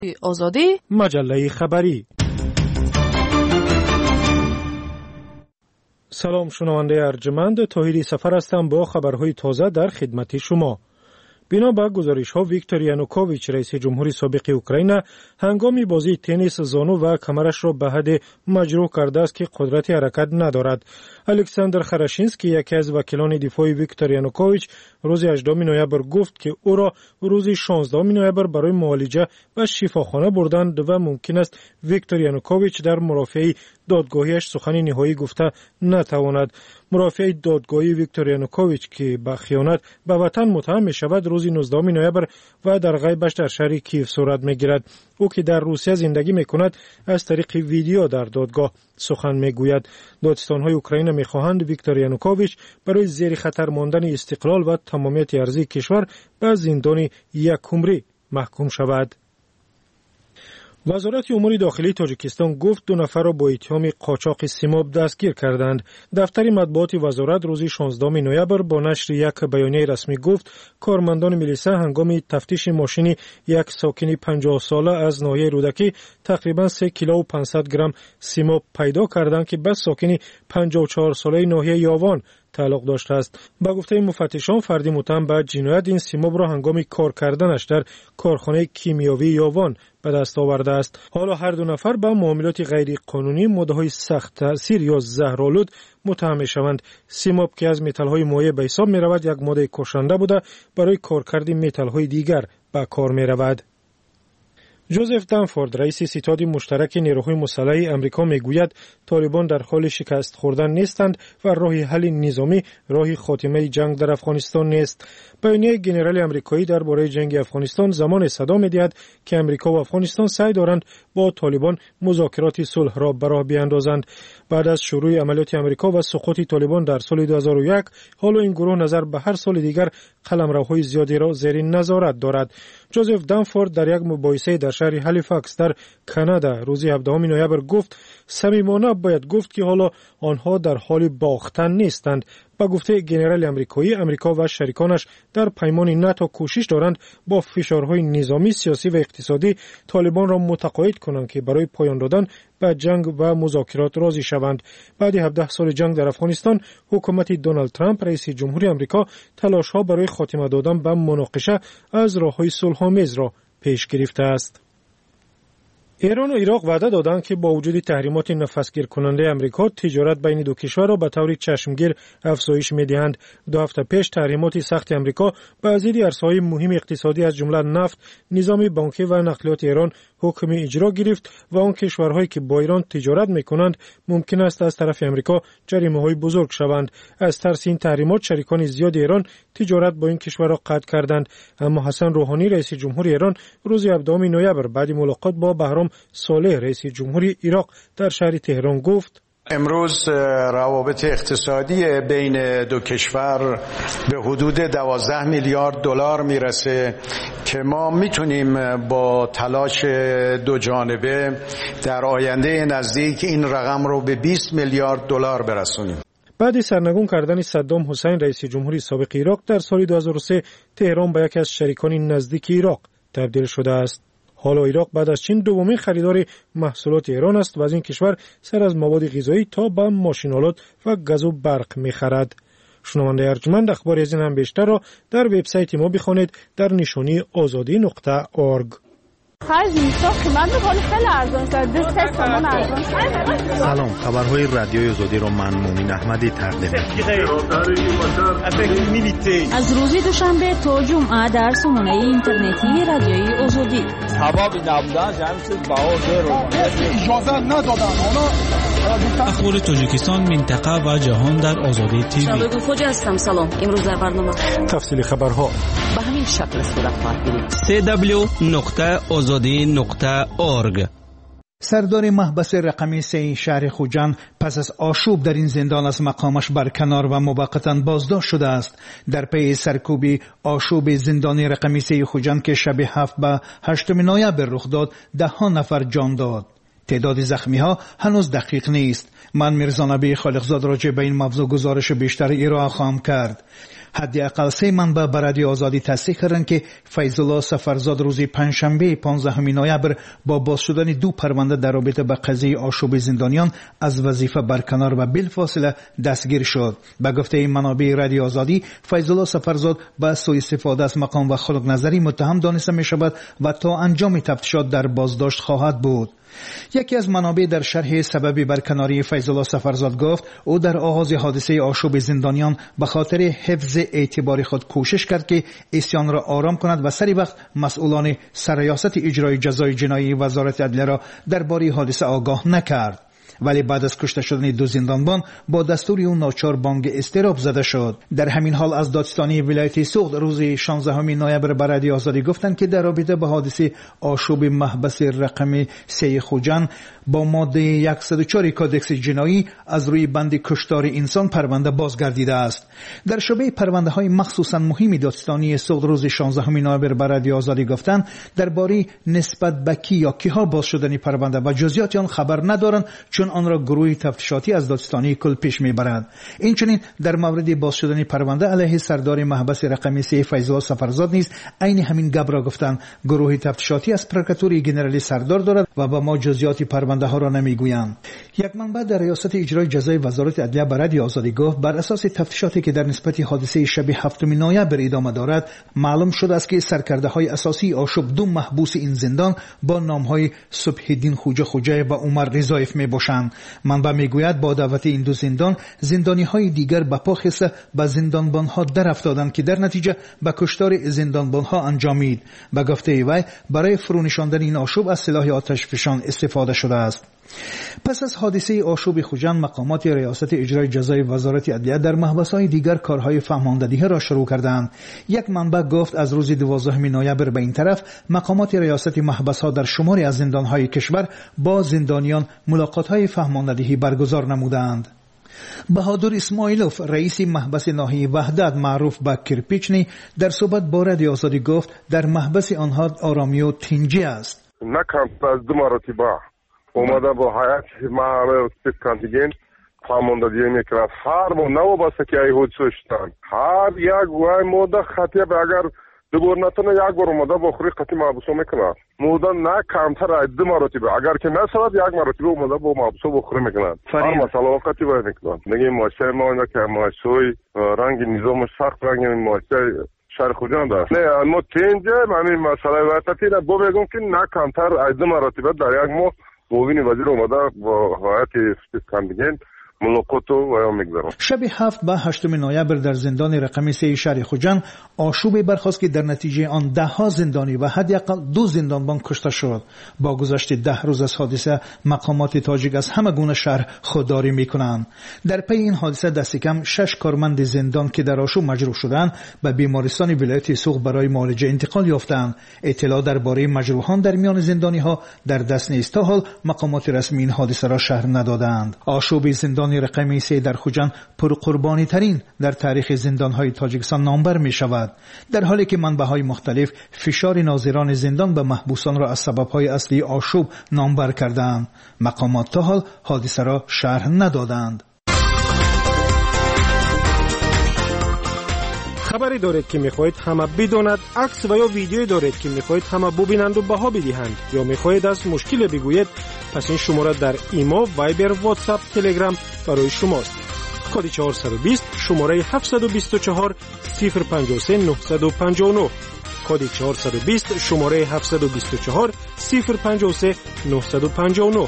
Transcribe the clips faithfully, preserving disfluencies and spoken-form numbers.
آزادی مجله خبری. سلام شنونده ارجمند، طاهری سفر هستم با خبرهای تازه در خدمت شما. بنا به گزارش‌ها ویکتور یانوکوویچ رئیس جمهوری سابق اوکراین هنگام بازی تنیس زانو و کمرش را به حد مجروح کرده است که قدرت حرکت ندارد. الکساندر خراشینسکی یکی از وکیلان دفاع ویکتور یانوکوویچ روز هجدهم نوامبر گفت که او را روز شانزدهم نوامبر برای معالجه به شفاخانه بردند و ممکن است ویکتور یانوکوویچ در مرافعه دادگاهیش سخن نهایی گفته نتواند. مرافع دادگاهی ویکتور یانوکوویچ که به خیانت به وطن متهم می شود روز نوزدهم نوامبر و در غیبش در شهر کیف صورت می گیرد. او که در روسیه زندگی می کند از طریق ویدیو در دادگاه سخن می گوید. دادستان های اوکراین می خواهند ویکتور یانوکوویچ برای زیر خطر ماندن استقلال و تمامیت ارضی کشور به زندان یک عمری محکوم شود. وزارت امور داخلی تاجیکستان گفت دو نفر را با اتهام قاچاق سیماب دستگیر کردند. دفتر مطبوعات وزارت روز شانزدهم نوامبر با نشر یک بیانیه رسمی گفت کارمندان میلیسا هنگام تفتیش ماشین یک ساکن پنجاه ساله از ناحیه رودکی تقریبا سه کیلو و پانصد گرم سیماب پیدا کردند که به ساکن پنجاه و چهار ساله ناحیه یاوان تعلق داشته است. با گفته مفتشان فردی متهم به جنایت این سیماب را هنگام کار کردنش در کارخانه کیمیاوی یاوان به دست آورده است. حالا هر دو نفر به معاملات غیر قانونی ماده‌های سخت تاثیر یا زهرآلود متهم می‌شوند. سیماب که از متال‌های مایع به حساب می‌رود یک ماده کشنده بوده برای کارکرد متال‌های دیگر به کار می‌رود. جوزف دنفورد رئیس ستاد مشترک نیروهای مسلح آمریکا میگوید طالبان در حال شکست خوردن نیستند و راه حل نظامی راه خاتمه جنگ در افغانستان نیست. بیانیه ژنرال آمریکایی درباره جنگ افغانستان زمان صدا می‌دهد که آمریکا و افغانستان سعی دارند با طالبان مذاکرات صلح را به راه بیاندازند. بعد از شروع عملیات آمریکا و سقوط طالبان در سال دو هزار و یک، حالا این گروه نظر به هر سال دیگر قلمروهای زیادی را زیر نظارت دارد. جوزف دنفورد در یک مباحثه در شهر هالیفاکس در کانادا روز هفدهم نوامبر گفت صمیمانه باید گفت که حالا آنها در حال باختن نیستند. با گفته ژنرال آمریکایی، آمریکا و شریکانش در پیمان ناتو کوشش دارند با فشارهای نظامی، سیاسی و اقتصادی طالبان را متقاعد کنند که برای پایان دادن به جنگ و مذاکرات راضی شوند. بعد هفده سال جنگ در افغانستان، حکومت دونالد ترامپ رئیس جمهوری آمریکا تلاش‌ها برای خاتمه دادن به مناقشه از راه‌های صلح‌آمیز را پیش گرفته است. ایران و عراق وعده دادند که با وجود تحریمات نفسگیر کننده آمریکا تجارت بین دو کشور را به طور چشمگیر افزایش می‌دهند. دو هفته پیش تحریمات سخت آمریکا به ازید عرصه‌های مهم اقتصادی از جمله نفت، نظام بانکی و نقلیات ایران حکم اجرا گرفت و آن کشورهایی که با ایران تجارت می‌کنند ممکن است از طرف آمریکا جریمه‌های بزرگ شوند. از ترس این تحریمات شریکان زیاد ایران تجارت با این کشور را قطع کردند. اما حسن روحانی رئیس جمهوری ایران روز هفدهم نوامبر بعد ملاقات با بهرام صالح رئیس جمهوری عراق در شهر تهران گفت امروز روابط اقتصادی بین دو کشور به حدود دوازده میلیارد دلار میرسه که ما میتونیم با تلاش دو جانبه در آینده نزدیک این رقم رو به بیست میلیارد دلار برسونیم. بعد سرنگون کردن صدام حسین رئیس جمهوری سابق عراق در سال دو هزار و سه، تهران به یکی از شریکان نزدیک عراق تبدیل شده است. حالا عراق بعد از چین دومین خریدار محصولات ایران است و از این کشور سر از مواد غذایی تا به ماشین‌آلات و گاز و برق می‌خرد. شنونده ارجمند اخبار از این هم بیشتر را در وبسایت ما بخوانید در نشانی آزادی نقطه اورگ. سلام، خبرهای رادیوی آزادی را من مومن احمدی تقدیم می‌کنم. از روز دوشنبه تا جمعه در سامانه اینترنتی رادیوی آزادی. سبب نبودن جمعیت باور رو اجازه ندادن. اخبار تاجیکستان، منطقه و جهان در آزادی تیوی. شبکه فوج هستم. سلام. امروز در برنامه تفصیل خبرها به همین شکل صورت خواهد گرفت. سی دبلیو نقطه آزادی نقطه اورگ. سردار محبس رقمی سه شهر خوجند پس از آشوب در این زندان از مقامش برکنار و موقتا بازداشت شده است. در پی سرکوبی آشوب زندان رقمی سه خوجند که شب هفت به هشتم نوامبر رخ داد، ده ها نفر جان داد. تعداد زخمی ها هنوز دقیق نیست. من میرزا نبی خالقزاد راجع به این موضوع گزارش بیشتر ارائه خواهم کرد. حداقل سه منبع به رادیو آزادی تصدیق کردند که فیض الله سفرزاد روز پنجشنبه پانزدهم نوامبر با باز شدن دو پرونده در رابطه با قضیه آشوب زندانیان از وظیفه برکنار و بالفاصله دستگیر شد. به گفته منابع رادیو آزادی، فیض الله سفرزاد به سوء استفاده از مقام و خلق نظری متهم دانسته می شود و تا انجام تفتیشات در بازداشت خواهد بود. یکی از منابع در شرح سبب برکناری فیض الله سفرزاد گفت او در آغاز حادثه آشوب زندانیان به خاطر حفظ اعتبار خود کوشش کرد که عصیان را آرام کند و سری وقت مسئولان سرریاست اجرای جزای جنایی وزارت عدلیه را درباره حادثه آگاه نکرد. ولی بعد از کشته شدن دو زندانبان با دستور او ناچار بانگ اضطراب زده شد. در همین حال از دادستانی ولایت سوخت روز شانزدهم نوامبر به رادیو آزادی گفتند که در رابطه با حادثه آشوب محبس رقم سه خوجان با ماده صد و چهار کودکس جنایی از روی بند کشتار انسان پرونده بازگردیده است. در شبه پرونده های مخصوصا مهمی دادستانی سوخت روز شانزدهم نوامبر به رادیو آزادی گفتند درباره نسبت به کی یا کیها باز شدن پرونده و جزئیات آن خبر ندارند، چون آن را گروه تفتیشاتی از دادستانی کل پیش میبرد. اینچنین در مورد باز شدن پرونده علیه سردار محبس رقم سه فیض الله سفرزاد نیز عین همین گپ را گفتند. گروه تفتیشاتی از پرکاتور ژنرالی سردار دارد و با ما جزئیات پرونده ها را نمیگویند. یک منبع در ریاست اجرای جزای وزارت عدلیه به رادیو آزادی گفت بر اساس تفتیشاتی که در نسبت حادثه شب هفتم نوامبر ادامه دارد، معلوم شده است که سرکرده های اساسی آشوب دو محبوس این زندان با نام های صبح الدین خوجه خوجه و عمر رضایف می باشند. منبع میگوید با دعوت این دو زندان، زندانی های دیگر به پا خسته به زندانبان ها در افتادند که در نتیجه به کشتار زندانبان ها انجامید. به گفته وی برای فرونشاندن این آشوب از سلاح آتش فشان استفاده شده است. پس از حادثه آشوب خوجان، مقامات ریاست اجرای جزای وزارت عدلیه در محبس‌های دیگر کارهای فهماندهی را شروع کردند. یک منبع گفت از روز دوازدهم نوامبر به این طرف مقامات ریاست محبس‌ها در شماری از زندان‌های کشور با زندانیان ملاقات‌های فهماندهی برگزار نمودند. بهادر اسماعیلوف رئیس محبس ناحیه وحدت معروف به کرپیچنی در صحبت با رادیو آزادی گفت در محبس آنها آرامی و تنجی است. نه کم از دو مرتبه اومده با حیات ما کنتیگنت فرماندهی میکرد. هر ما نو باسه که ای هود شدن هر یک وای مودا خطیب اگر دوباره نتونه یک بار اومده با خوری قطعی محبوسو میکنند. مودا نه کمتر از دو مرتبه اگر که نشود یک مرتبه اومده با محبوسو بخوری میکنند. هر مسئله وقتی باید میکنند. نگه ماشه ما اینا که ماشوی رنگ نظام سخت رنگ ماشه شهر خوجان داشت. نه اما تینجه من مسئله وقتی را با بگم که نه کمتر از دو مرتبه در یک ماه موین وزیر اومده با حیات کندگین ملاقات و میگذارم. شب هفت به هشتم نوامبر در زندان رقم سه شهر خوجان آشوب برخاست که در نتیجه آن ده ها زندانی و حداقل دو زندانبان کشته شد. با گذشت ده روز از حادثه مقامات تاجیک از همه گونه شهر خودداری میکنند. در پی این حادثه دست کم شش کارمند زندان که در آشوب مجروح شدند به بیمارستان ولایت سوخت برای معالجه انتقال یافتند. اطلاع درباره مجروحان در میان زندانی ها در دست نیست. تا حال مقامات رسمی این حادثه را شرح ندادند. آشوب زندان رقم سه در خوجان پرقربانی ترین در تاریخ زندان های تاجیکستان نامبر می شود، در حالی که منبع های مختلف فشار ناظران زندان به محبوسان را از سبب های اصلی آشوب نامبر کردند. مقامات تا حال حادثه را شرح ندادند. خبری دارید که میخواهید همه بداند، عکس و یا ویدیویی دارید که میخواهید همه ببینند و بها بدهند، یا میخواهید از مشکل بگویید، پس این شماره در ایما، وایبر، واتساپ، تلگرام برای شماست. کد چهارصد و بیست شماره هفتصد و بیست و چهار صفر پنجاه و سه نهصد و پنجاه و نه. کد چهارصد و بیست شماره هفتصد و بیست و چهار صفر پنجاه و سه نهصد و پنجاه و نه.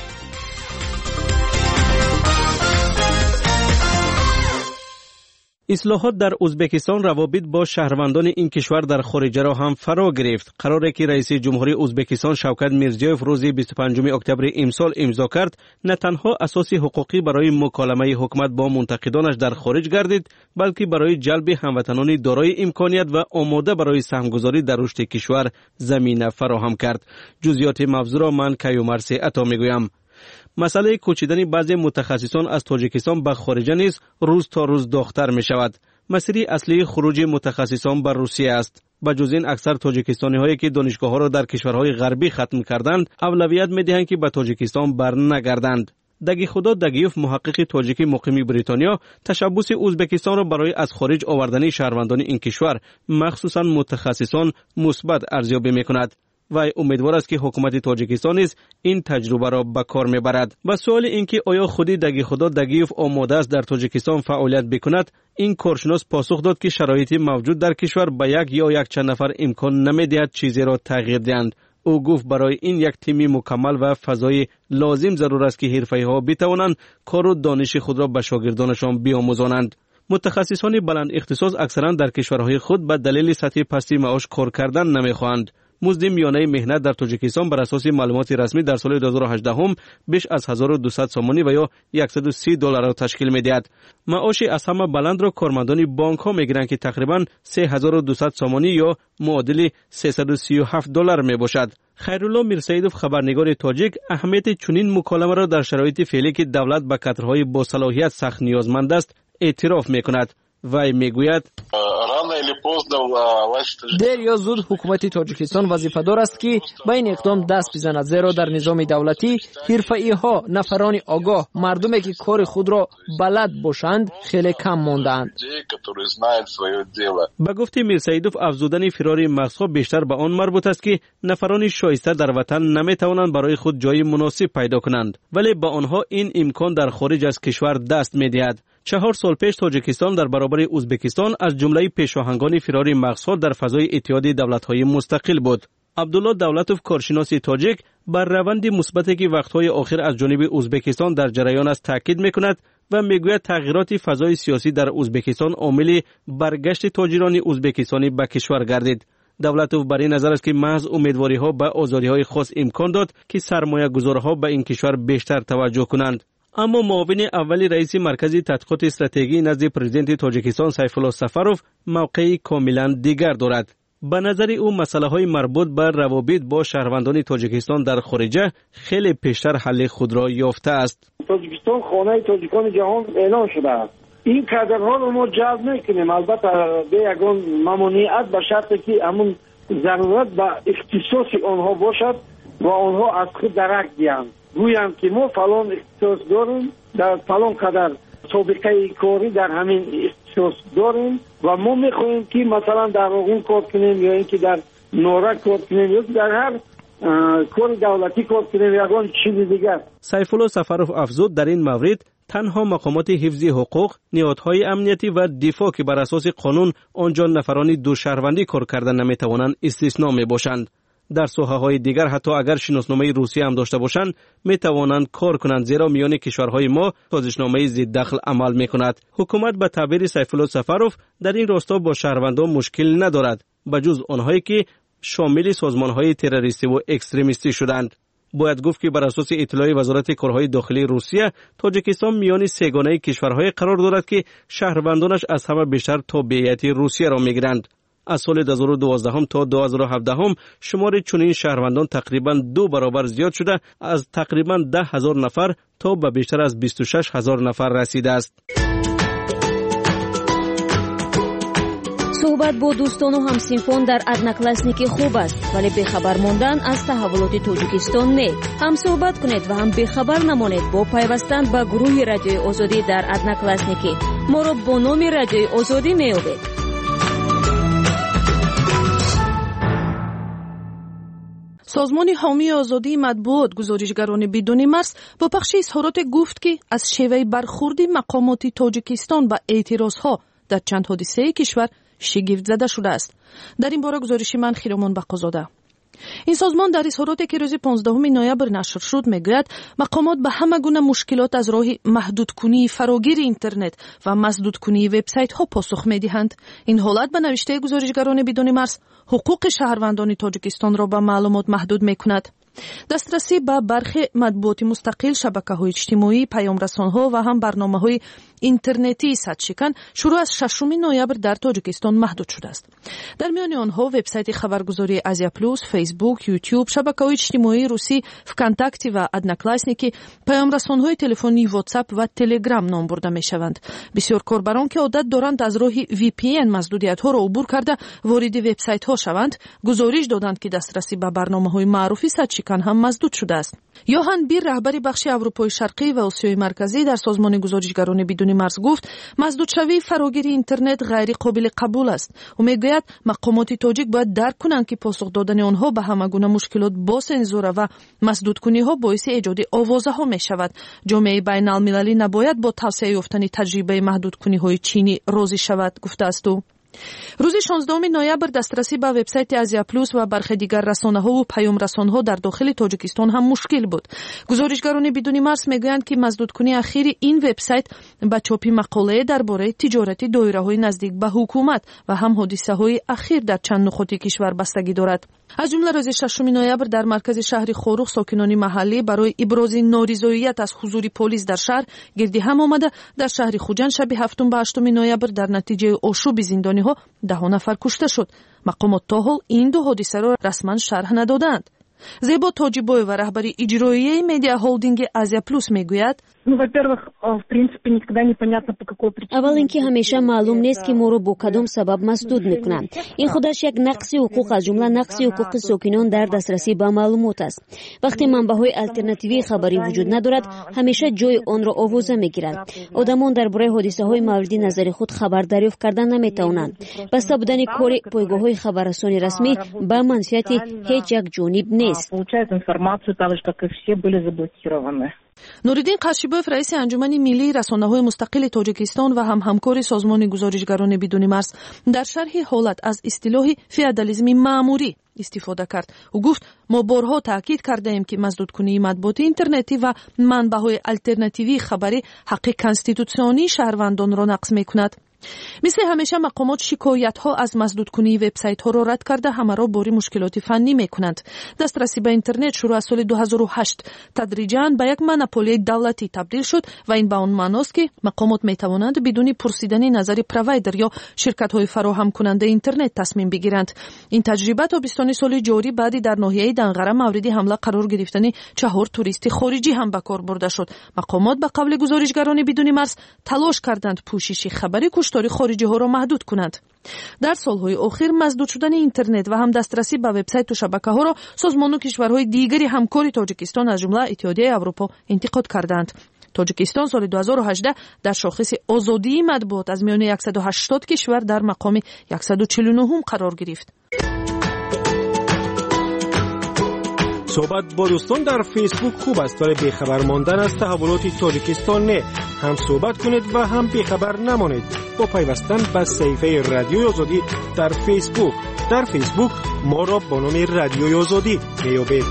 اصلاحات در ازبکستان روابط با شهروندان این کشور در خارج را هم فرا گرفت. قراره که رئیس جمهوری ازبکستان شوکت میرزیوف روز بیست و پنجم اکتبر امسال امضا کرد، نه تنها اساس حقوقی برای مکالمه حکومت با منتقدانش در خارج گردید، بلکه برای جلب هموطنان دارای امکانیت و آماده برای سهمگذاری در رشد کشور زمینه فراهم کرد. جزئیات موضوع را من کیومرث عطا میگویم. مسئله کوچیدن بعضی متخصصان از تاجیکستان به خارج نیز روز تا روز داغ‌تر می شود. مسئله اصلی خروج متخصصان به روسیه است. به جز این اکثر تاجیکستانی هایی که دانشگاه ها را در کشورهای غربی ختم کردند، اولویت می دهند که به تاجیکستان بر نگردند. دگی خدا دگیوف محقق تاجیکی مقیم بریتانیا تشبث ازبکستان را برای از خارج آوردن شهروندان این کشور مخصوصا متخصصان مثبت ارزیابی میکند و امیدوار است که حکومت تاجیکستان نیز این تجربه را به کار میبرد. و سوال این که آیا خودی دگی خدا دگیوف آماده است در تاجیکستان فعالیت بکند، این کارشناس پاسخ داد که شرایطی موجود در کشور به یک یا یک چند نفر امکان نمیدهد چیزی را تغییر دهند. او گفت برای این یک تیمی مکمل و فضای لازم ضرور است که حرفه‌ای‌ها بتوانند کار و دانش خود را به شاگردانشان بیاموزانند. متخصصان بلند اختصاص اکثرا در کشورهای خود به دلیل سطح پستی معاش کار کردن نمیخواهند. مزد میانه مهنت در تاجیکستان بر اساس معلومات رسمی در سال دو هزار و هجده بیش از هزار و دویست سامانی و یا صد و سی دلار را تشکیل می‌دهد. معاش از همه بلند را کارمندان بانک‌ها می‌گیرند که تقریباً سه هزار و دویست سامانی یا معادل سیصد و سی و هفت دلار میباشد. خیرالله میرسیدوف خبرنگار تاجیک اهمیت چنین مکالمه را در شرایط فعلی که دولت به کادرهای با صلاحیت سخت نیازمند است اعتراف می‌کند. وی میگوید دیر یا زود حکومت تاجیکستان وظیفه‌دار است که به این اقدام دست بزند، زیرا در نظام دولتی حرفه‌ای‌ها، نفران آگاه، مردمی که کار خود را بلد باشند خیلی کم مانده‌اند. به گفت میرسیدوف افزودن فرار مغزها بیشتر به آن مربوط است که نفران شایسته در وطن نمیتوانند برای خود جای مناسب پیدا کنند، ولی با آنها این امکان در خارج از کشور دست می‌دهد. چهار سال پیش تاجیکستان در برابر ازبکستان از جمله پیشاهنگان فرار مغزها در فضای اتحاد دولت‌های مستقل بود. عبدالله دولتوف کارشناس تاجیک بر روند مثبتی که وقت‌های آخر از جانب ازبکستان در جریان است تاکید می‌کند و میگوید تغییرات فضای سیاسی در ازبکستان عامل برگشت تاجران ازبکستانی به کشور گردید. دولتوف بر این نظر است که محض امیدواری‌ها به آزادی‌های خاص امکان داد که سرمایه‌گذارها به این کشور بیشتر توجه کنند. اما معاون اول رئیس مرکز تحقیقات استراتژی نزد پرزیدنت تاجیکستان سیف الله سفروف موقعی کاملا دیگر دارد. به نظر او مسائل مربوط به روابط با شهروندان تاجیکستان در خارجه خیلی پیشتر حل خود را یافته است. تاجیکستان خانه تاجیکان جهان اعلان شده است. این کادرها را ما جذب میکنیم، البته به یگان ممنوعیت به شرطی که همون ضرورت به اختصاص آنها باشد و آنها از خود درک دهند. گویم که ما فلان اختصاص داریم، در فلان قدر سابقه کاری در همین اختصاص داریم و ما میخواهیم که مثلا در آغون کار کنیم یا اینکه در نورک کار کنیم یا در هر کار دولتی کار کنیم یا اون چیز دیگر. سیف الله سفروف افزود در این مورد تنها مقامات حفظی حقوق، نهادهای امنیتی و دفاع که بر اساس قانون آنجا نفرانی دو شهروندی کار کردن نمیتوانند استثنا میباشند. در ساحه‌های دیگر حتی اگر شناسنامه روسیه هم داشته باشند می توانند کار کنند، زیرا میان کشورهای ما سازشنامه ضد دخل عمل می کند. حکومت به تعبیر سیف الله سفروف در این راستا با شهروندان مشکل ندارد، بجز آنهایی که شامل سازمان‌های تروریستی و اکستریمیستی شدند. باید گفت که بر اساس اطلاع وزارت کارهای داخلی روسیه تاجیکستان میان سگانه کشورهای قرار دارد که شهروندانش از همه بیشتر تابعیت روسیه را میگیرند. از سال دو هزار و دوازده تا دو هزار و هفده شمار چنین شهروندان تقریباً دو برابر زیاد شده، از تقریباً ده هزار نفر تا به بیشتر از بیست و شش هزار نفر رسیده است. صحبت با دوستان و همسینفان در ادناکلاسنیکی خوب است، ولی بخبر ماندن از تحولات تاجیکستان نه. هم صحبت کنید و هم بخبر نمانید با پیوستن به گروه رادیوی آزادی در ادناکلاسنیکی. ما را با نام رادیوی آزادی میابید. سازمان حامی آزادی مطبوعات گزارشگران بدون مرز با پخش اظهارات گفت که از شیوه برخورد مقامات تاجیکستان به اعتراضها در چند حادثه کشور شگفت زده شده است. در این باره گزارش من خیرامان بقازاده. این سازمان در اظهاراتی که روز پانزدهم نوامبر نشر شد میگوید مقامات به همه گونه مشکلات از راه محدودکنی فراگیر اینترنت و مسدودکنی وبسایت ها پاسخ میدهند. این حالت به نوشته گزارشگران بدون مرز حقوق شهروندان تاجیکستان را به معلومات محدود میکند. دسترسی به برخی مطبوعات مستقل، شبکه‌های اجتماعی، پیام‌رسان‌ها و هم برنامه‌های اینترنتی صدشکن شروع از ششم نوامبر در تاجیکستان محدود شده است. در میان آنها وبسایت خبرگزاری آزیا پلوس، فیسبوک، یوتیوب، شبکه‌های اجتماعی روسی وکانتاکتی و ادناکلاسنیکی، پیام‌رسان‌های تلفنی واتساپ و تلگرام نام برده می‌شوند. بسیار کاربران که عادت دارند از راه وی پی ان محدودیت‌ها را عبور کرده وارد وبسایت‌ها شوند، گزارش دادند که دسترسی به برنامه‌های معروفی صدشکن تاجیکان هم مسدود شده است. یوهان بیر رهبر بخش اروپای شرقی و آسیای مرکزی در سازمان گزارشگران بدون مرز گفت مسدودشوی فراگیری اینترنت غیر قابل قبول است. او میگوید مقامات تاجیک باید درک کنند که پاسخ دادن آنها به همگونه مشکلات با سنزور و مسدود کنی ها باعث ایجاد آوازه ها می شود. جامعه بین المللی نباید با توسعه یافتن تجربه محدود کنی های چینی راضی شود، گفته است او. روز شانزدهم نوامبر دسترسی به وبسایت آزیا پلوس و برخی دیگر رسانه‌ها و پیام رسانه‌ها در داخل تاجیکستان هم مشکل بود. گزارشگران بدون مرز میگویند که مسدودکنی اخیر این وبسایت با چاپ مقاله درباره تجارت دایره‌های نزدیک به حکومت و هم حادثه‌های اخیر در چند نقاط کشور بستگی دارد. از جمله روز ششم نوامبر در مرکز شهر خوروخ ساکنان محلی برای ابراز نارضایت از حضور پلیس در شهر گردی هم آمده. در شهر خوجند شب هفتم به هشتم نوامبر در نتیجه آشوب زندانی‌ها ده نفر کشته شد. مقامات تا حال این دو حادثه را رسما شرح ندادند. زیبا تاجیبوی و رهبر اجرایی مدیا هولدینگ آزیا پلوس میگوید اول اینکه همیشه معلوم نیست که ما رو با کدام سبب مسدود میکنند. این خودش یک نقص حقوق از جمله نقص حقوق ساکنان در دسترسی به معلومات است. وقتی منبع‌های الटरनेटिव्ی خبری وجود ندارد همیشه جای آن را آوازه میگیرند. آدمان درباره حادثه‌های مورد نظر خود خبر دریافت کردن نمیتوانند. بسته بودن کار پایگاه‌های خبررسانی رسمی به منفعت هیچ یک جانب نیست. نوریدین قشیبوف رئیس انجمن ملی رسانه‌های مستقل تاجیکستان و هم همکار سازمان گزارشگران بدون مرز در شرح حالت از اصطلاح فئودالیسم مأموری استفاده کرد. او گفت ما بارها تاکید کرده ایم که مسدودکنی مطبوعات اینترنتی و منبع‌های الटरनेटिव्ی خبری حق کانستیتوسیونی شهروندان را نقض می‌کند. مثل همیشه مقامات شکایت ها از مسدود کنی وبسایت ها را رد کرده همه را باری مشکلات فنی می کنند. دسترسی به اینترنت شروع از سال دو هزار و هشت تدریجاً به یک مونوپولی دولتی تبدیل شد و این به آن معناست که مقامات می توانند بدون پرسیدن نظر پروایدر یا شرکت های فراهم کننده اینترنت تصمیم بگیرند. این تجربه تابستان سال جاری بعدی در ناحیه دنقره مورد حمله قرار گرفتن چهار توریست خارجی هم به کار برده شد. مقامات به قول گزارشگران بدون مرز تلاش کردند پوشش خبری کشتاری خارجی ها را محدود کنند. در سالهای اخیر مسدود شدن اینترنت و هم دسترسی به وبسایت و شبکه ها را سازمان و کشورهای دیگری همکار تاجیکستان از جمله اتحادیه اروپا انتقاد کردند. تاجیکستان سال دو هزار و هجده در شاخص آزادی مطبوعات از میان صد و هشتاد کشور در مقام صد و چهل و نه قرار گرفت. صحبت با دوستان در فیسبوک خوب است ولی بیخبر ماندن از تحولات تاجیکستان نه. هم صحبت کنید و هم بیخبر نمانید با پیوستن به صفحه رادیوی آزادی در فیسبوک. در فیسبوک ما را با نام رادیوی آزادی میابید.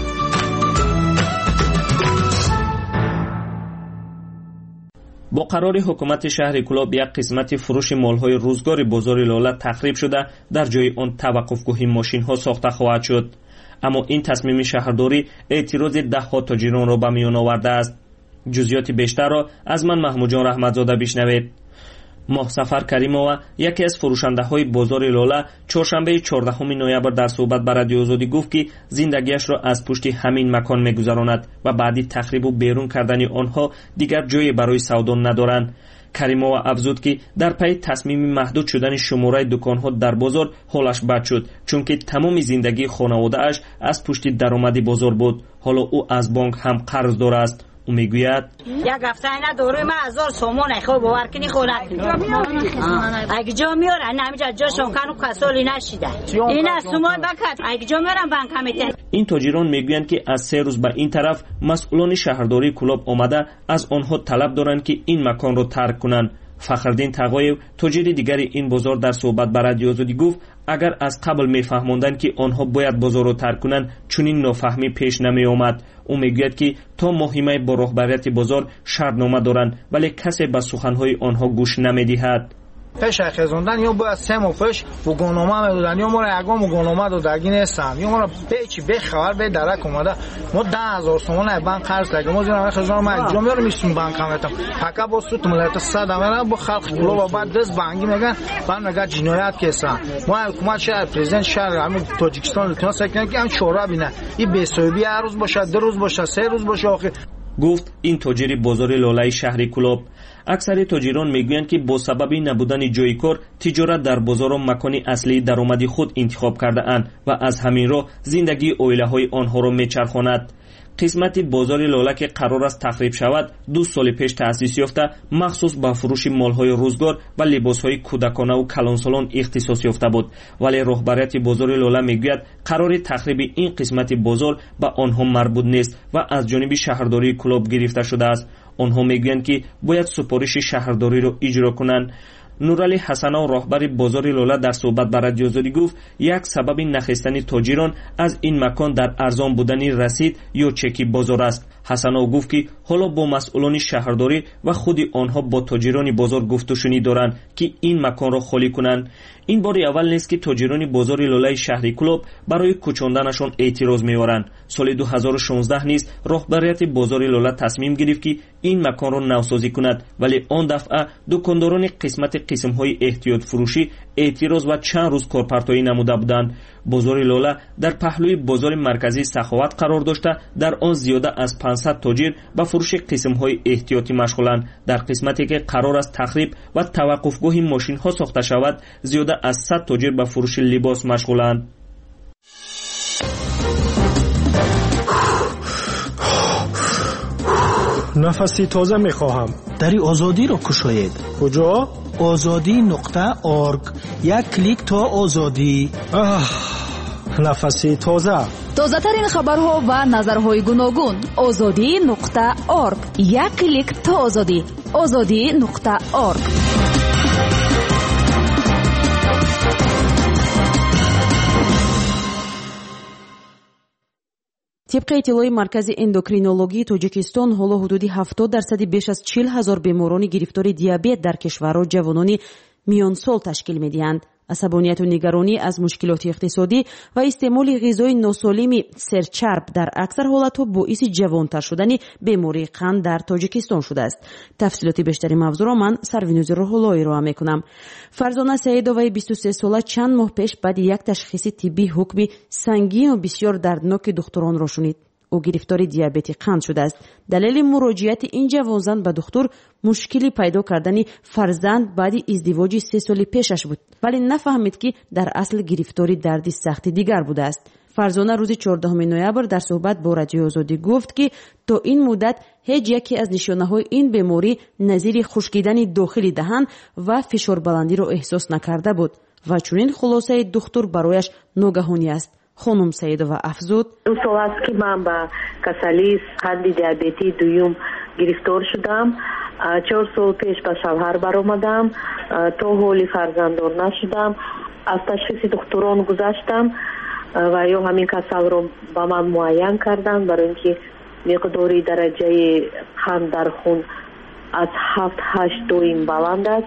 با قرار حکومت شهر کلاب یک قسمت فروش مالهای روزگار بازار لاله تخریب شده در جای آن توقفگاه ماشین ها ساخته خواهد شد. اما این تصمیم شهرداری اعتراض ده ها تاجران را به میان آورده است. جزئیات بیشتر را از من محمود جان رحمتزاده بشنوید. ماه سفر کریمова یکی از فروشنده های بازار لاله چهارشنبه چهاردهم نوامبر در صحبت با رادیو آزادی گفت که زندگیش را از پشت همین مکان میگذراند و بعدی تخریب و بیرون کردن آنها دیگر جایی برای سودا ندارند. کریمова افزود که در پی تصمیم محدود شدن شماره دکان‌ها در بازار حالش بد شد چون که تمام زندگی خانواده‌اش از پشت درآمد بازار بود. حالا او از بانک هم قرض دار است. او میگوید یک هفته اینا دوره ما هزار سامان خوب باور کنی خورد اگه جا میارن نمیجا جاشون کنو کسالی نشیده اینا سامان بکت اگه جا میارن بانک همیتن. این تاجران میگویند که از سه روز به این طرف مسئولان شهرداری کلاب آمده از آنها طلب دارند که این مکان را ترک کنند. فخردین تقایو تاجر دیگر این بازار در صحبت با رادیو آزادی گفت اگر از قبل میفهموندند که آنها باید بازار را ترک کنند چنین نافهمی پیش نمی آمد. او میگوید که تا مهمه با رهبریت بازار شرطنامه دارند ولی کسی به سخنهای آنها گوش نمیدهد. پیش خزوندن یا باید سم و پیش و گونومه میدودن یا ما را اگام و گونومه دو درگی نیستن یا ما را بیچی بخوار به درک اومده ما ده هزار سومانه بانک قرض داریم ما زیرا خزان ما اگه جمعه رو میسیم بانک همتم حکا با سوت ملت صد همه با خلق کلو و بعد دست بانگی میگن بعد میگه جنایت کسان ما حکومت شهر پرزیدنت شهر همین تاجیکستان لطفا سکنن که هم شورا بینه این بی‌سویی هر روز باشه دو روز باشه سه روز باشه آخه گفت این تاجر بازار لالای شهر کلاب. اکثر تاجران میگویند که با سبب نبودن جای کار تجارت در بازار و مکان اصلی درآمد خود انتخاب کرده اند و از همین راه زندگی عائله های آنها را میچرخاند. قسمت بازار لاله که قرار است تخریب شود دو سال پیش تأسیس یافته مخصوص به فروش مالهای روزگار و لباسهای کودکانه و کلانسالان اختصاص یافته بود، ولی رهبریت بازار لاله میگوید قرار تخریب این قسمت بازار به آنها مربوط نیست و از جانب شهرداری کلاب گرفته شده است. آنها میگویند که باید سفارش شهرداری را اجرا کنند. نورعلی حسناو راهبر بازار لاله در صحبت با رادیو آزادی گفت یک سبب نخستن تاجران از این مکان در ارزان بودن رسید یا چکی بازار است. حسناو گفت که حالا با مسئولان شهرداری و خود آنها با تاجران بازار گفت و شنید دارند که این مکان را خالی کنند. این بار اول نیست که تاجران بازار لاله شهر کلاب برای کوچاندنشان اعتراض می‌آورند. سال دو هزار و شانزده نیز راهبریت بازار لاله تصمیم گرفت که این مکان را نوسازی کند، ولی آن دفعه دکانداران قسمت قسم‌های احتیاط فروشی اعتراض و چند روز کارپرتایی نموده بودند. بازار لاله در پهلوی بازار مرکزی سخاوت قرار داشته در آن زیاده از پانصد تاجر به فروش قسم‌های احتیاطی مشغولند. در قسمتی که قرار است تخریب و توقفگاه ماشین‌ها ساخته شود زیاده از صد تاجر به فروش لباس مشغولند. نفسی تازه میخواهم. دری آزادی را کشاید. کجا؟ آزادی نقطه آرگ. یک کلیک تا آزادی. آه، نفسی تازه. تازه ترین خبرها و نظرهای گوناگون. آزادی نقطه آرگ. یک کلیک تا آزادی. آزادی نقطه آرگ. طبق اطلاع مرکز اندوکرینولوژی توجیکستان حالا حدود هفتاد درصد بیش از چهل هزار بیماران گرفتار دیابت در کشور را جوانان میان سال تشکیل می‌دهند. عصبانیت و نگرانی از مشکلات اقتصادی و استعمال غذای ناسالم سرچرب در اکثر حالتها باعث جوانتر شدن بیماری قند در تاجیکستان شده است. تفصیلات بیشتری موضوع را من سروینوز روح‌اللهی را میکنم. فرزانه سعیدوی بیست و سه ساله چند ماه پیش بعد یک تشخیص طبی حکم سنگین و بسیار دردناک دکتران را شنید. او گرفتار دیابت قند شده است. دلیل مراجعت این جوانزن به دکتر مشکلی پیدا کردن فرزند بعد ازدواج سه سال پیشش بود، ولی نفهمید که در اصل گرفتاری دردی سخت دیگر بوده است. فرزانه روز چهاردهم نوامبر در صحبت با رادیو آزادی گفت که تا این مدت هیچ یکی از نشانه‌های این بیماری نظیر خشکیدن داخلی دهان و فشار بلندی را احساس نکرده بود و چنین خلاصه دکتر برایش ناگهانی است. خانم سعیدова افزود: دو سال است که من با کسلی قند دیابتی دوم گرفتار شدم. چهار سال پیش به شوهر برآمدم. تا حالی فرزنددار نشدم. از تشخیص دکتران گذشتم و یا همین کسل را با من معاین کردند برای اینکه مقداری درجه قند در خون از هفت هشت دویم بلند است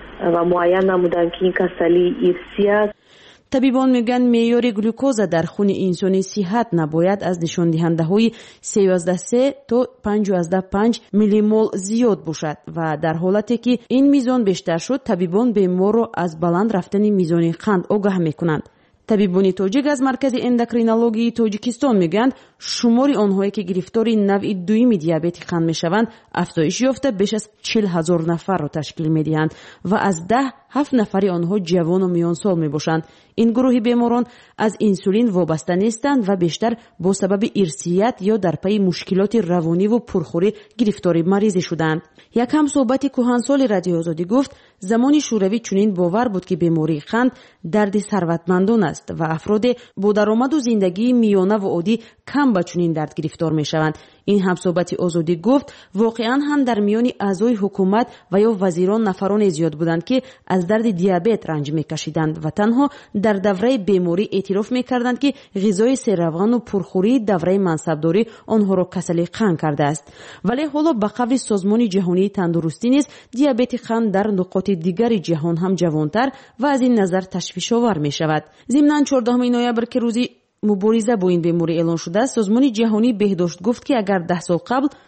و معاین نمودند که این کسلی ارثی است. طبیبان میگن معیار گلوکوز در خون انسانی صحت نباید از نشان دهنده های سیزده سه تا پنجاه و پنج میلی مول زیاد باشد و در حالتی که این میزان بیشتر شد طبیبان بیمار را از بلند رفتن میزان قند آگاه میکنند. طبیبان تاجیک از مرکز اندوکرینولوژی توجیکستان میگن شمار آنهایی که گرفتار نوع دوم دیابت قند میشوند افزایش یافته بیش از چهل هزار نفر را تشکیل میدهند و از ده هفت نفری آنها جوان و میان سال میباشند. این گروه بیماران از انسولین وابسته نیستند و بیشتر با سبب ارثیت یا در پی مشکلات روانی و پرخوری گرفتار مریضی شدند. یک هم صحبت کهنسال رادیو آزادی گفت زمان شوروی چنین باور بود که بیماری قند درد ثروتمندان است و افراد با درآمد و زندگی میانه و عادی کم به چنین درد گرفتار میشوند. این هم صحبت آزادی گفت واقعا هم در میان اعضای حکومت و یا وزیران نفران زیاد بودند که از درد دیابت رنج میکشیدند و تنها در دوره بیماری اعتراف میکردند که غذای سیروان و پرخوری دوره منصبداری آنها را کسل قند کرده است. ولی حالا به قول سازمان جهانی تندرستی نیز دیابت قند در نقاط دیگر جهان هم جوانتر و از این نظر تشویش آور می شود. ضمناً چهاردهم نوامبر که روزی مبارزه با این بیماری اعلان شده است، سازمان جهانی بهداشت گفت که اگر ده سال قبل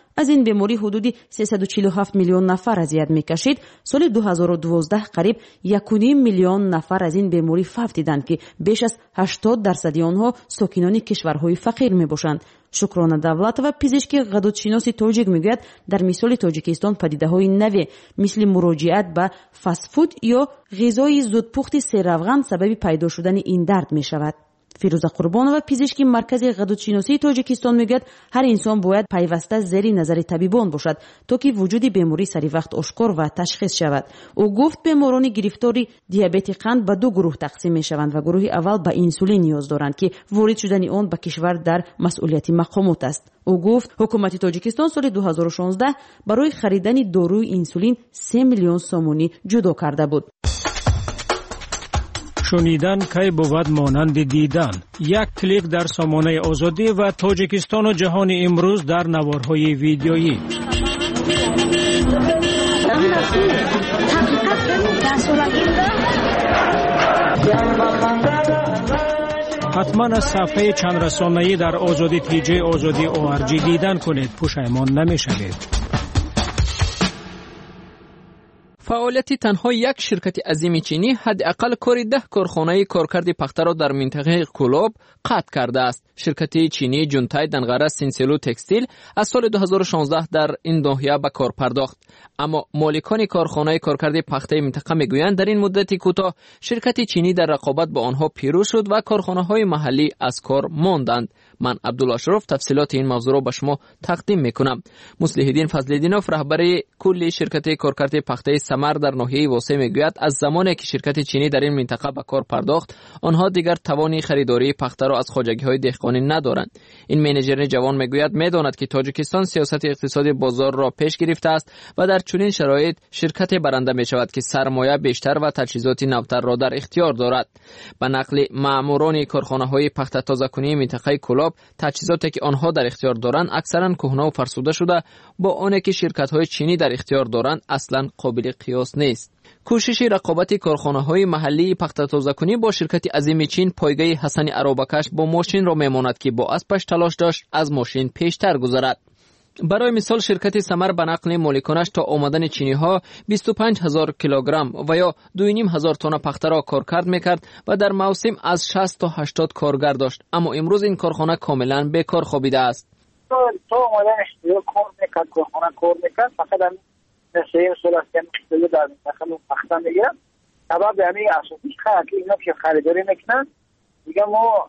از این بیماری حدود سیصد و چهل و هفت میلیون نفر اذیت میکشید. سال دو هزار و دوازده قریب یک و نیم میلیون نفر از این بیماری فوت دیدند که بیش از هشتاد درصد آنها ساکنان کشورهای فقیر میباشند. شکرانه давлатова پزشک غدودشناس تاجیک میگوید در مثال تاجیکستان پدیده‌های نوی مثل مراجعت به فست فود یا غذای زودپخت سیروغن سبب پیدا شدن این درد میشود. فیروزه قربانова پزشک مرکز غدودشناسی تاجیکستان میگوید هر انسان باید پیوسته زیر نظر طبیبان باشد تا که وجود بیماری سری وقت آشکار و تشخیص شود. او گفت بیماران گرفتاری دیابت قند به دو گروه تقسیم میشوند و گروه اول به انسولین نیاز دارند که وارد شدن آن به کشور در مسئولیت مقامات است. او گفت حکومت تاجیکستان سال دو هزار و شانزده برای خریدن داروی انسولین سه میلیون سومانی جدا کرده بود. شنیدن کی بود مانند دیدن. یک کلیک در سامانه آزادی و تاجیکستان و جهان امروز در نوارهای ویدیویی. حتما از صفحه چند رسانه‌ای در آزادی تی جی آزادی او آر جی دیدن کنید، پشیمان نمی‌شوید. فعالیت تنها یک شرکت عظیم چینی حداقل کار ده کارخانه کارکرد پخته را در منطقه کولوب قطع کرده است. شرکت چینی جونتای دنغره سینسلو تکستیل از سال دو هزار و شانزده در این ناحیه به کار پرداخت، اما مالکان کارخانه کارکرد پخته منطقه میگویند در این مدت کوتاه شرکت چینی در رقابت با آنها پیروز شد و کارخانه‌های محلی از کار ماندند. من عبدالله اشرف تفصیلات این موضوع را به شما تقدیم میکنم. مصلح الدین فضل‌الدینوف رهبر کل شرکت کارکرد پخته سمر در ناحیه واسه میگوید از زمانی که شرکت چینی در این منطقه به کار پرداخت آنها دیگر توانی خریداری پخته را از خواجگی‌های دهقانی ندارند. این منیجر جوان میگوید میداند که تاجیکستان سیاست اقتصادی بازار را پیش گرفته است و در چنین شرایط شرکت برنده می شود که سرمایه بیشتر و تجهیزات نوتر را در اختیار دارد. به نقل ماموران کارخانه‌های پخته تازه‌کنی منطقه کولاب، تجهیزاتی که آنها در اختیار دارند اکثرا کهنه و فرسوده شده، با آنی که شرکت‌های چینی در اختیار دارند اصلاً قابل قیاس نیست. کوشش رقابت کارخانه‌های محلی پخته تازه‌کنی با شرکت عظیم چین پایگاه حسن عرابکش با ماشین را میماند که با اسبش تلاش داشت از ماشین پیشتر گذرد. برای مثال شرکت سمر به نقل مالکانش تا آمدن چینی ها بیست و پنج هزار کیلوگرم و یا دو و نیم هزار تن پخته را کارکرد میکرد و در موسم از شصت تا هشتاد کارگر داشت، اما امروز این کارخانه کاملا بیکار خوابیده است. تا آمدنش کار میکرد، کارخانه کار میکرد، فقط هم سه سال است که مشکلی در منطقه پخته میگیرن. سبب همین اساسیش خیلی که اینا که خریداری میکنن دیگه ما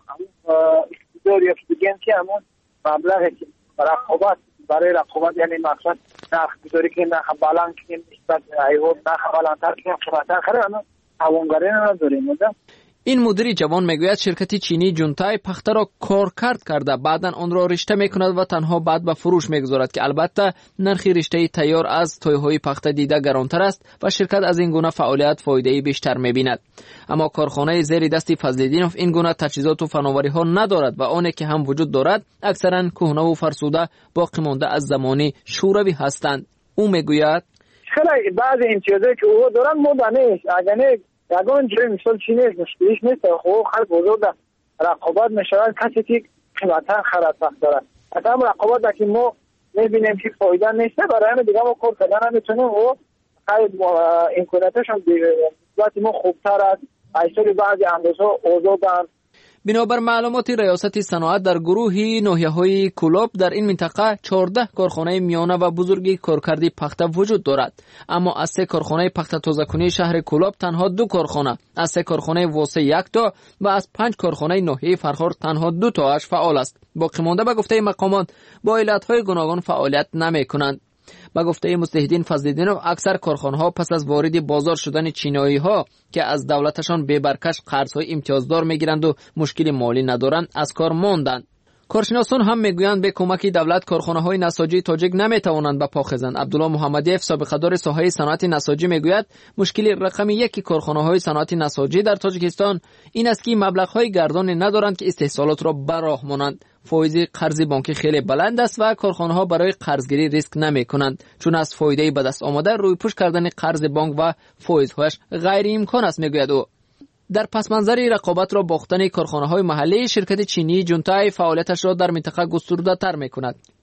اقتدار یا دیگه که همون مبلغی که رقابت برای رقابت یعنی مقصد نرخ گذاری که نرخ بلند کنیم نسبت ایوان نرخ بلندتر کنیم قیمتر خرید اما توانگری نداریم. این مدیر جوان میگوید شرکت چینی جونتای پخته را کارکرد کرده، بعدا آن را رشته میکند و تنها بعد به فروش میگذارد که البته نرخ رشته تیار از تویهای پخته دیده گرانتر است و شرکت از این گونه فعالیت فایده بیشتر میبیند. اما کارخانه زیر دستی فضل‌الدینوف این گونه تجهیزات و فناوری ها ندارد و آنی که هم وجود دارد اکثرا کهنه و فرسوده باقی مانده از زمانی شوروی هستند. او میگوید خیلی بعضی امتیازاتی که او دارن مدنه اگر یگان جای مثال چی نیست، مشکلیش نیست. خوب خیلی بزرگ رقابت میشود کسی که قیمتا خرد پخت دارد. حتی هم رقابت که ما میبینیم که فایده نیست، برای همه دیگه ما کار کردن نمیتونیم و خیلی امکاناتش هم نسبت ما خوبتر است. ایسالی بعضی اندازه آزادن. بنابر معلومات ریاست صنعت در گروه ناحیه‌های کولوب در این منطقه چهارده کارخانه میانه و بزرگی کارکردی پخته وجود دارد، اما از سه کارخانه پخته تازه‌کنی شهر کولوب تنها دو کارخانه، از سه کارخانه واسه یک تا و از پنج کارخانه ناحیه فرخار تنها دو تاش فعال است. باقی مانده به گفته مقامات با علت‌های گوناگون فعالیت نمی‌کنند. با گفته مصلح الدین فضل‌الدینوف اکثر کارخانه‌ها پس از وارد بازار شدن چینایی‌ها که از دولتشان به برکش قرض‌های امتیازدار می‌گیرند و مشکل مالی ندارند از کار ماندند. کارشناسان هم میگویند به کمک دولت کارخانه‌های نساجی تاجیک نمی‌توانند به پا خیزند. عبدالله محمدیف سابقه‌دار ساحه صنعت نساجی میگوید مشکل رقم یک کارخانه‌های صنعت نساجی در تاجیکستان این است که مبلغ‌های گردان ندارند که استحصالات را به راه مانند. فایز قرض بانکی خیلی بلند است و کارخانه‌ها برای قرضگیری ریسک نمی‌کنند، چون از فایده به دست آمده روی پوش کردن قرض بانک و فایزهایش غیر امکان است میگوید او. در پس منظر رقابت را باختن کارخانه‌های محلی شرکت چینی جونتای فعالیتش را در منطقه گسترده تر می‌کند.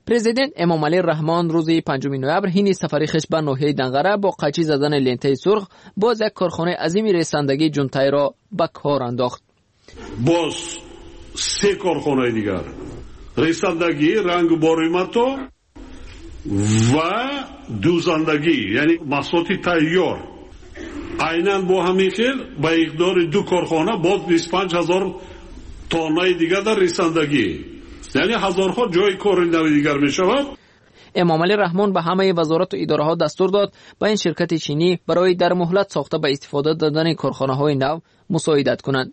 президент امامعلی رحمان روز پنجم نوامبر هین سفری خش به ناحیه دنغره با قچی زدن لنته سرخ باز یک کارخانه عظیم رساندگی جونتای را به کار انداخت. باز سه کارخانه دیگر رساندگی، رنگ باریماتو و دوزندگی یعنی محصولات تیار عیناً با همین خیل با اقدار دو کارخانه باز بیست و پنج هزار تانه دیگر در رساندگی یعنی هزارها جای کار نو دیگر می شود. امامعلی رحمان به همه وزارت و اداره ها دستور داد با این شرکت چینی برای در مهلت ساخته به استفاده دادن کارخانه های نو مساعدت کنند.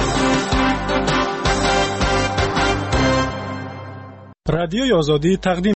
رادیوی آزادی تقدیم